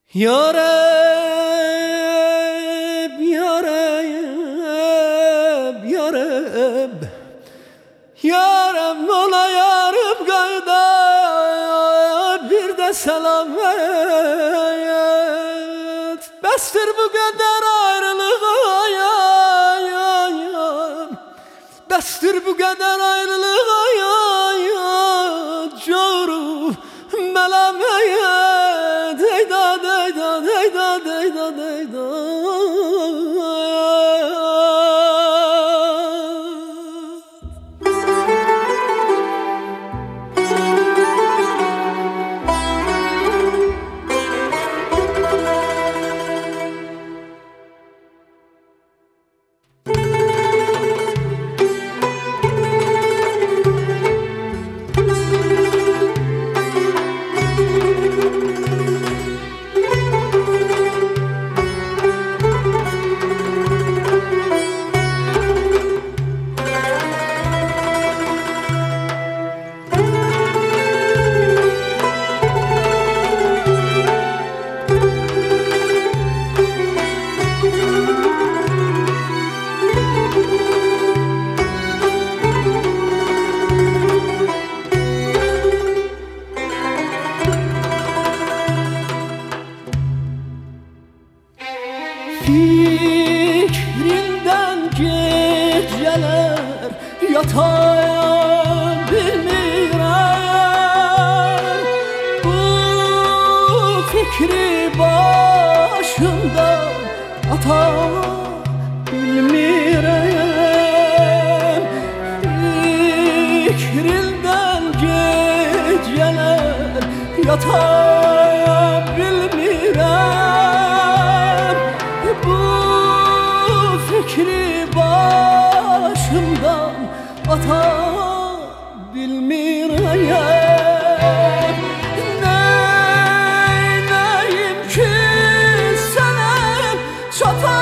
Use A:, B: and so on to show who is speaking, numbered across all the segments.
A: Yareb, yareb, yareb, yareb ola yarım gayda, bir de selam et. Bestir bu kadar ayrılığa ya, bestir bu kadar ayrılığa ya, coru melameyet. Deyda, deyda, deyda, deyda, deyda. Fikrinden geceler yatayan bilmirem. Bu fikri başımdan ata bilmirem. Fikrinden geceler yatayan bilmirem. Bu fikri başımdan ata bilmirem. Neyneyim ki sana çata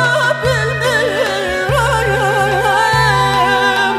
A: bilmirem.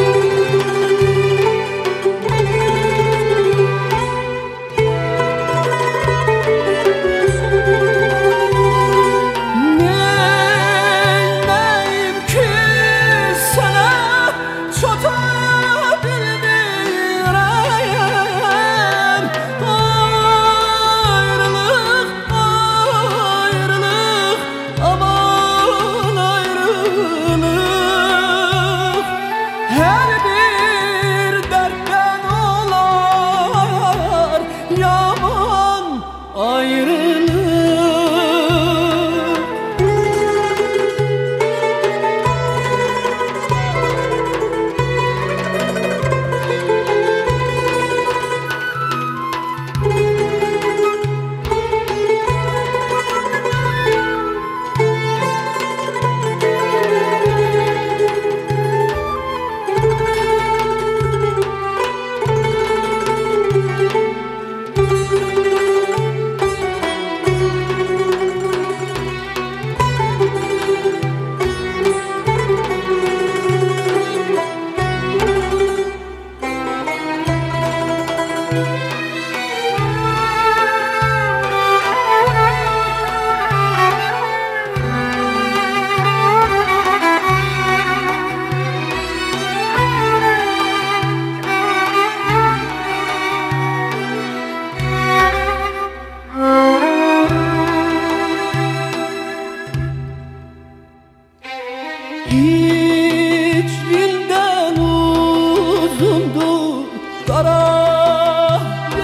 A: Hiçliğinden uzundur kara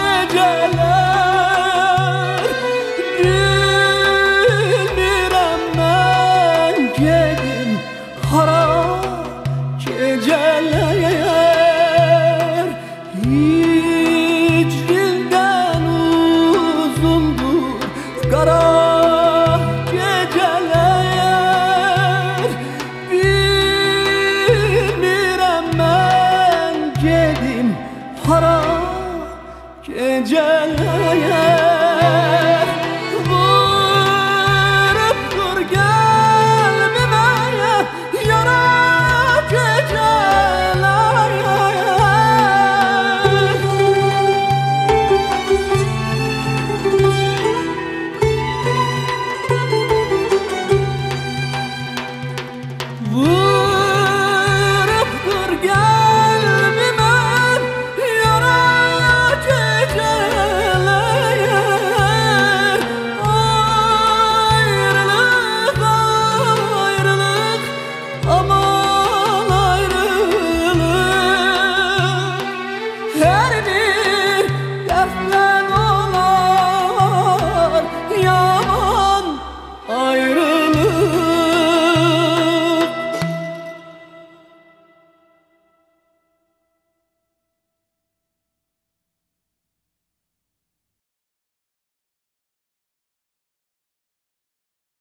A: geceler. Bilmirem ben gelin kara geceler. Hiçliğinden uzundur kara